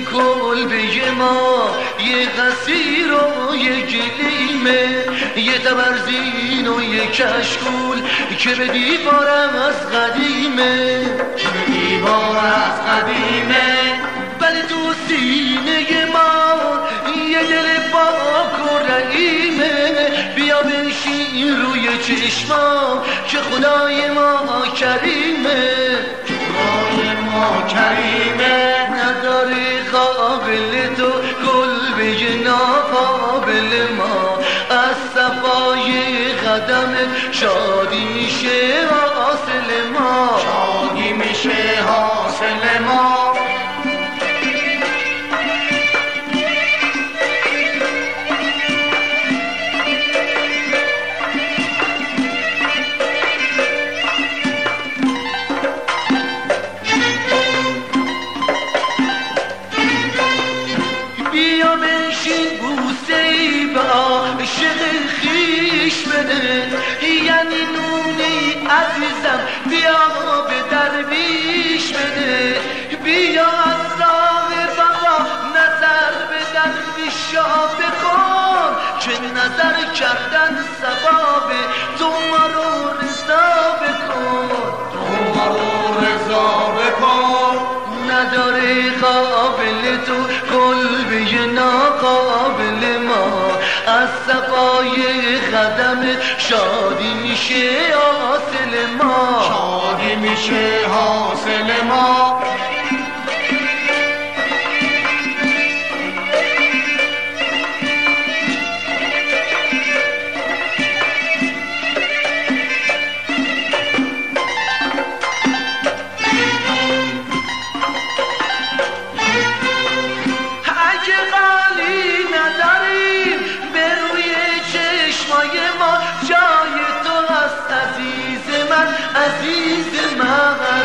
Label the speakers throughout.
Speaker 1: این کلبه ما یه قصیر و یه گلیمه، یه تبرزین و یه کشکول که به دیوارم از قدیمه، ولی تو سینه ما یه دل پاک و رحیمه. بیا بنشین روی چشمام که خدای ما کریمه، نداری قابل تو کلبه ناقابل ما. از صفای قدم شادی میشه حاصل ما، بیا بنشین بوسه ای به عاشق خویش بده، یعنی نونی عزیزم بیا به درویش بده. بیا از راه وفا نظر به درویشا بکن که نظر کردن ثوابه. تو ما رو رضا بکن، نداره قابل تو کلبه ناقابل ما. از صفای قدم شادی میشه حاصل ما. عزیز من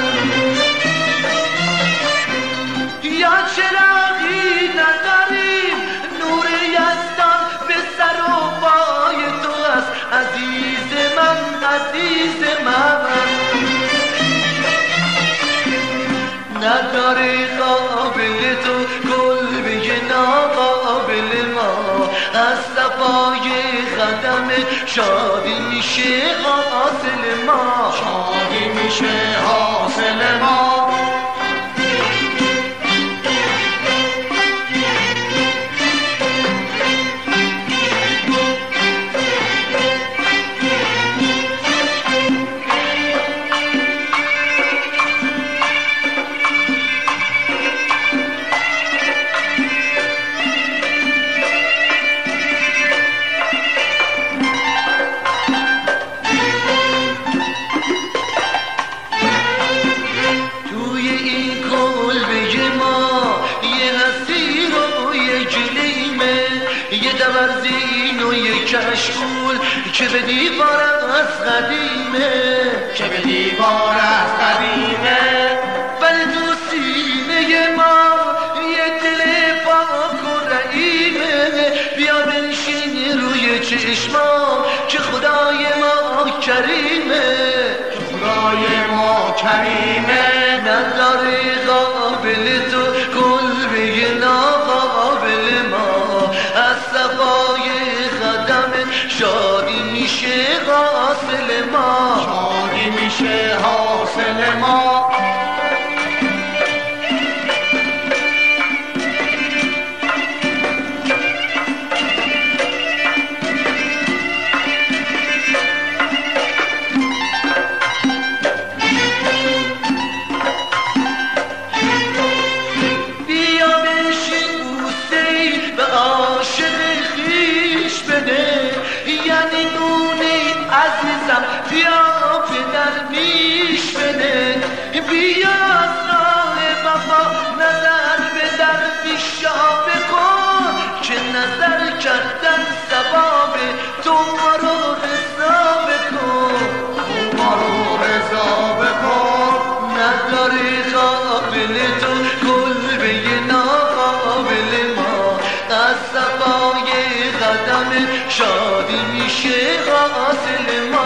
Speaker 1: یا چراغی نداریم، نور یزدان به سر و پای تو است عزیز من. نداری قابل تو کلبه ناقابل ما. از صفای قدم شادی میشه حاصل ما. یه تبرزین و یه کشکول که به دیوارم از قدیمه، ولی تو سینه ما یه دل پاک و رحیمه. بیا بنشین روی چشمام که خدای ما کریمه، نداری قابل تو کلبه ناقابل ما. از صفای قدم شادی میشه حاصل ما. یعنی نونی عزیزم بیا به درویش بده. بیا از راه وفا نظر به درویشا بکن که نظر کردن ثوابه. تو ما رو رضا بکن، نداری قابل تو کلبه ناقابل ما. از صفای قدم شادی میشه حاصل ما.